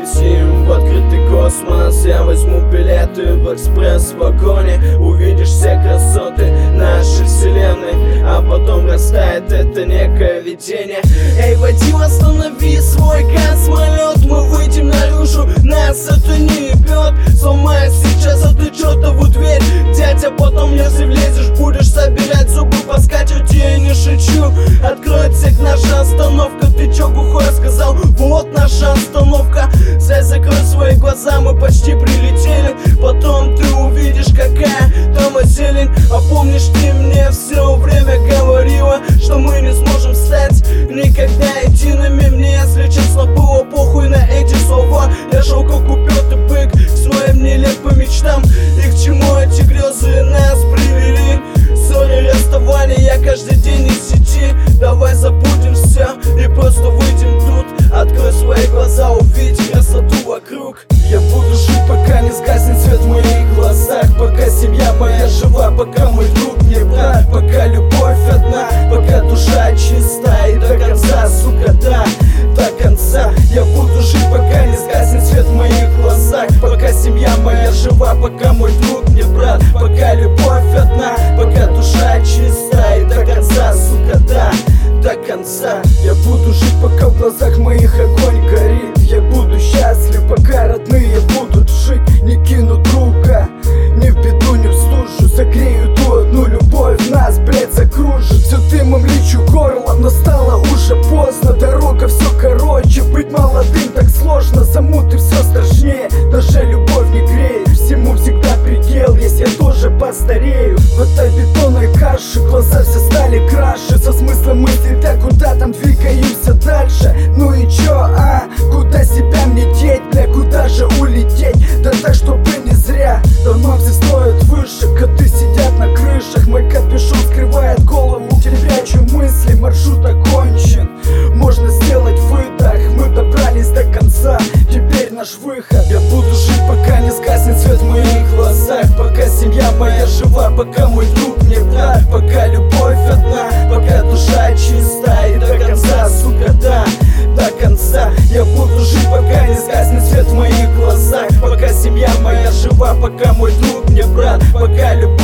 полетим в открытый космос. Я возьму билеты в экспресс-вагоне. Увидишь все красоты нашей вселенной, а потом растает это некое видение. Эй, водил, останови свой космолет. Мы выйдем наружу, нас это не ебет. Сломай сейчас эту чертову дверь, дядя, потом если влезешь, будешь собирать зубы по скатерти. Я не шучу, открой отсек, наша остановка. Ты чё глухой сказал? Вот наша остановка. Зай, закрой свои глаза, мы почти прилетели. Потом ты увидишь, какая там зелень. А помнишь, ты мне все время говорила, что мы не сможем стать никогда едиными. Мне, если честно, было похуй на эти слова. Я шел как упертый бык к своим нелепым мечтам. И к чему эти грезы нас привели? Ссори, расставания, я каждый день из сети. Давай забудем все и просто выйдем тут. Открой свои глаза, увидь красоту вокруг. Я буду жить, пока не сгаснет свет в моих глазах. Пока семья моя жива, пока мой друг не брат. Пока любовь одна, пока душа чиста. И до конца, сука, да, до конца. Я буду жить, пока не сгаснет свет в моих глазах. Пока семья моя жива, пока мой друг не брат. Пока любовь одна, пока душа чиста. И до конца, сука, да, до конца. Я буду жить, пока в глазах моих огонь горит. Я буду счастлив, пока родные будут жить. Не кину друга, ни в беду, ни в стужу. Согрею ту одну любовь, нас, блять, закружит. Все дымом лечу горло, но стало уже поздно. Дорога все короче, быть молодым так сложно. Замуты все страшнее, даже любовь не греет. Всему всегда предел, если я тоже постарею. В этой бетонной каше глаза все стали краше. Со смыслом мысли, да куда там двигаемся дальше? Ну и чё, а? Куда себя мне деть, бля, куда же улететь? Да так, чтобы не зря. Дома все стоят выше, коты сидят на крышах. Мой капюшон скрывает голову, теряю мысли, маршрут окончен. Можно сделать выдох, мы добрались до конца, теперь наш выход. Я буду жить, пока не сгаснет свет в моих глазах. Пока семья моя жива, пока мой друг не брат. Пока любовь одна, пока душа чиста. И до конца, сука, да, до конца. Я буду жить, пока не сгаснет свет в моих глазах. Пока семья моя жива, пока мой друг не брат. Пока любовь